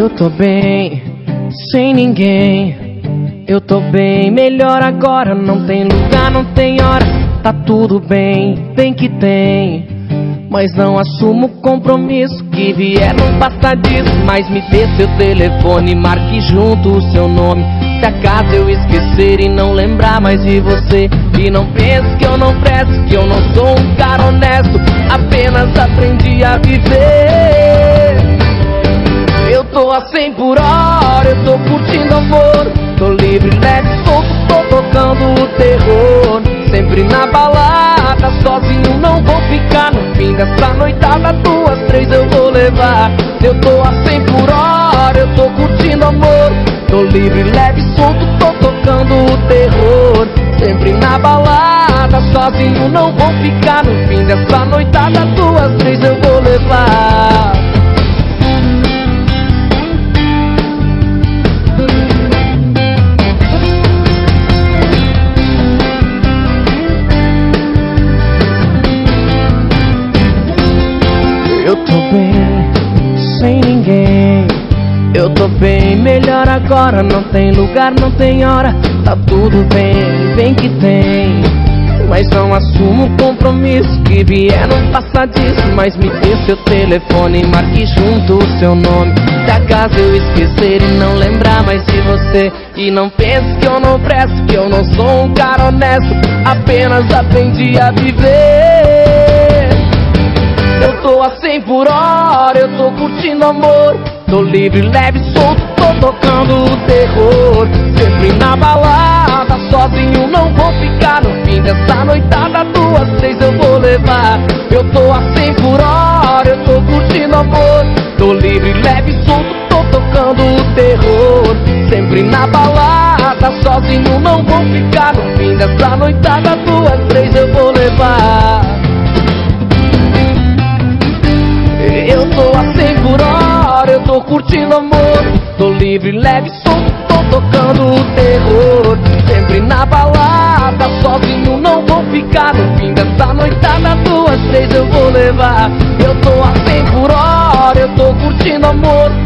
Eu tô bem, sem ninguém. Eu tô bem, melhor agora. Não tem lugar, não tem hora. Tá tudo bem, bem que tem. Mas não assumo o compromisso. Que vier não passa disso. Mas me dê seu telefone, marque junto o seu nome. Se acaso eu esquecer e não lembrar mais de você. E não pense que eu não presto, que eu não sou um cara honesto. Apenas aprendi a viver. Eu tô a 100 por hora, eu tô curtindo amor. Tô livre, leve, solto, tô tocando o terror. Sempre na balada, sozinho não vou ficar. No fim dessa noitada, 2, 3 eu vou levar. Eu tô a 100 por hora, eu tô curtindo amor. Tô livre, leve, solto, tô tocando o terror. Sempre na balada, sozinho não vou ficar. No fim dessa noitada, 2, 3 eu vou levar. Eu tô bem, sem ninguém. Eu tô bem, melhor agora. Não tem lugar, não tem hora. Tá tudo bem, bem que tem. Mas não assumo o compromisso. Que vier não passa disso. Mas me dê seu telefone, marque junto o seu nome. Se acaso eu esquecer e não lembrar mais de você. E não pense que eu não presto, que eu não sou um cara honesto. Apenas aprendi a viver. Eu tô a 100 por hora, eu tô curtindo amor. Tô livre, leve, solto, tô tocando o terror. Sempre na balada, sozinho não vou ficar. No fim dessa noitada, 2, 3 eu vou levar. Eu tô a 100 por hora, eu tô curtindo amor. Tô livre, leve, solto, tô tocando o terror. Sempre na balada, sozinho não vou ficar. No fim dessa noitada, 2, 3 eu vou levar. Eu tô a 100 por hora, eu tô curtindo amor. Tô livre, leve, solto, tô tocando o terror. Sempre na balada, sozinho não vou ficar. No fim dessa noitada, 2, 3 eu vou levar. Eu tô a 100 por hora, eu tô curtindo amor.